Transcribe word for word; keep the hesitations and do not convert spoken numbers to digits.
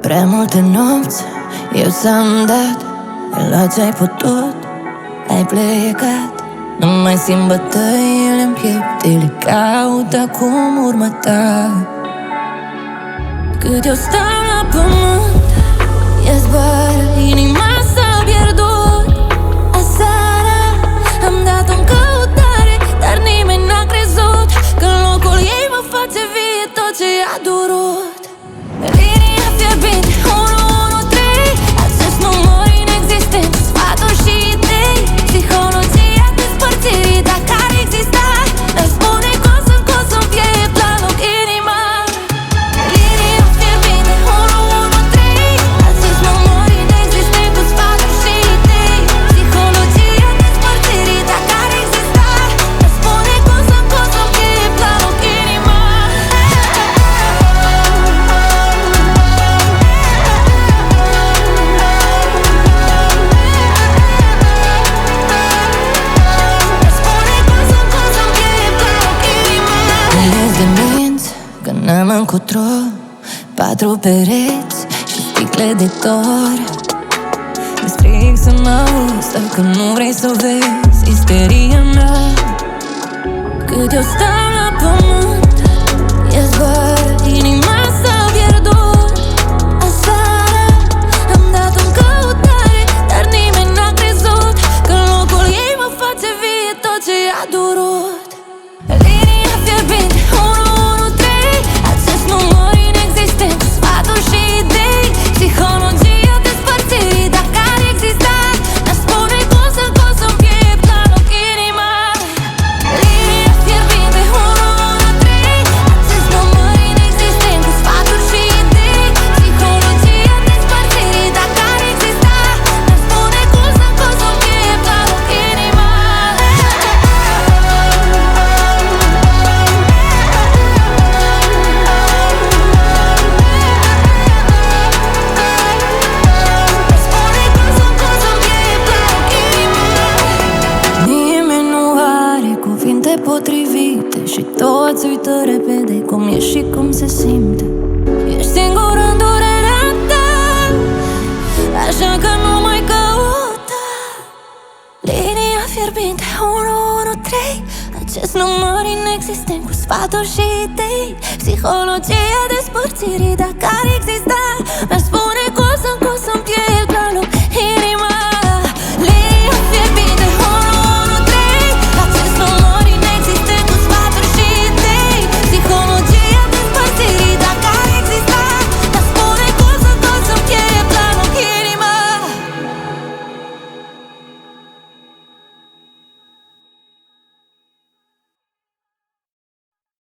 Prea multe nopți eu ți-am dat, ai luat ce-ai putut, ai plecat. Nu mai simt bătăile în piept, ele caută acum urma ta. Cât eu stau la pământ, ea zboară, inima s-a pierdut. Aseară am dat în căutare, dar nimeni n-a crezut că în locul ei mă face vie tot ce a durut. Linia fierbinte, unu unu trei, acest număr inexistent, sfaturi și idei, psihologia despărțirii, dacă ar exista, ne-ar spune că o să-mi, că o să-mi piept la loc inima. Linia fierbinte, unu unu trei, acest număr inexistent, cu sfaturi și idei, psihologia despărțirii, dacă ar exista, ne-ar spune că o să-mi, că o să-mi piept la loc inima. Ies de minți, că n-am încotro, patru pereți și sticle de tor. Îți strig să mă auzi, dacă nu vrei să o vezi isteria mea. Cât eu stau la pământ, ea zboară, inima s-a pierdut. Aseară am dat în căutare, dar nimeni n-a crezut că în locul ei mă face vie tot ce a durut. Linia fierbinte, unu unu trei, acest număr inexistent, cu sfaturi și idei, psihologia despărțirii, dacă ar exista, ne-ar spune că o să-mi, că o să-mi piept la loc inima. Linia fierbinte, unu unu trei, acest număr inexistent, cu sfaturi și idei, psihologia despărțirii, dacă ar exista, ne-ar spune că o să-mi, că o să-mi piept la loc inima. Nimeni nu are cuvinte potrivite și toți uită repede cum e și cum se simte. Ești singur în durerea ta, așa că nu mai căuta. Linia fierbinte, unu unu trei, acest număr inexistent, cu sfaturi și idei, psihologia despărțirii, dacă ar exista, mi-ar spune